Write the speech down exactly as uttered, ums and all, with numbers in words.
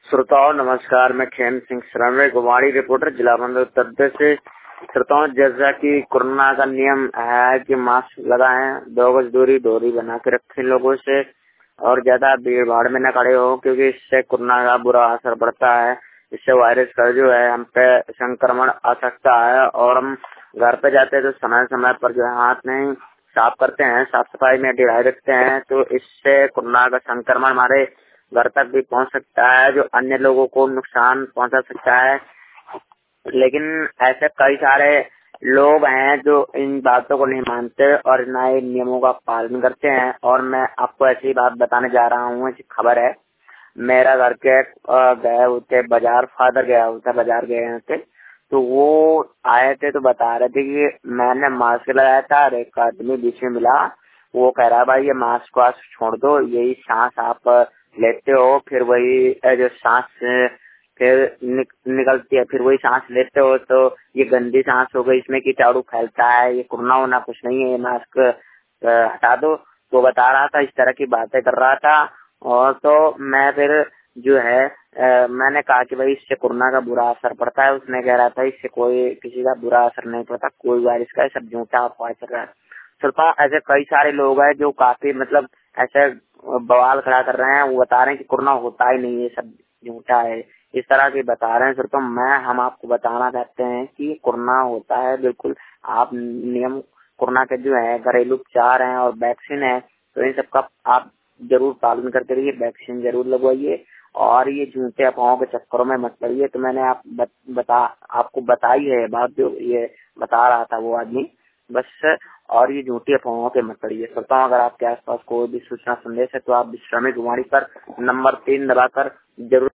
श्रोताओं नमस्कार, मैं खेम सिंह श्रवण गुवाड़ी रिपोर्टर जिला मंडल उत्तर प्रदेश से। श्रोताओं, जैसा कि कोरोना का नियम है कि मास्क लगाएं, दो गज दूरी दूरी बना के रखें लोगों से और ज्यादा भीड़ भाड़ में न खड़े हो, क्योंकि इससे कोरोना का बुरा असर पड़ता है। इससे वायरस का जो है हम पे संक्रमण आ सकता है और हम घर पे जाते हैं तो समय समय पर जो है हाथ नहीं साफ करते हैं, साफ सफाई में ढिलाई रखते हैं, तो इससे कोरोना का संक्रमण हमारे घर तक भी पहुंच सकता है, जो अन्य लोगों को नुकसान पहुंचा सकता है। लेकिन ऐसे कई सारे लोग हैं जो इन बातों को नहीं मानते और नए नियमों का पालन करते हैं। और मैं आपको ऐसी बात बताने जा रहा हूँ, ऐसी खबर है। मेरा घर के गए होते बाजार, फादर गया होता बाजार गए थे, तो वो आए थे तो बता रहे थे कि मैंने मास्क लगाया था और एक आदमी बीच में मिला। वो कह रहा है भाई ये मास्क वास्क छोड़ दो, यही सांस आप लेते हो, फिर वही जो सांस फिर निक, निकलती है, फिर वही सांस लेते हो, तो ये गंदी सांस हो गई, इसमें कीटाणु फैलता है, ये कोरोना होना कुछ नहीं है, ये मास्क हटा दो। तो बता रहा था, इस तरह की बातें कर रहा था। और तो मैं फिर जो है आ, मैंने कहा कि भाई इससे कोरोना का बुरा असर पड़ता है। उसने कह रहा था इससे कोई किसी का बुरा असर नहीं पड़ता, कोई वायरस का, सब झूठा अफवाह चल रहा है। श्रोता, ऐसे कई सारे लोग हैं जो काफी मतलब ऐसे बवाल खड़ा कर रहे हैं, वो बता रहे हैं कि कोरोना होता ही नहीं है, सब झूठा है, इस तरह के बता रहे हैं। श्रोता, मैं हम आपको बताना चाहते हैं कि कोरोना होता है बिल्कुल। आप नियम कोरोना के जो है घरेलू उपचार हैं और वैक्सीन है, तो इन सबका आप जरूर पालन करते रहिए, वैक्सीन जरूर लगवाइए और ये झूठे अफवाहों के चक्करों में मत पड़िए। तो मैंने आप बत, बता आपको बताई है बात, जो ये बता रहा था वो आदमी, बस। और ये झूठी अफवाहों के मत पड़िए। श्रोताओं, अगर आपके आसपास कोई भी सूचना संदेश है तो आप श्रमिक वाणी पर नंबर तीन दबाकर जरूर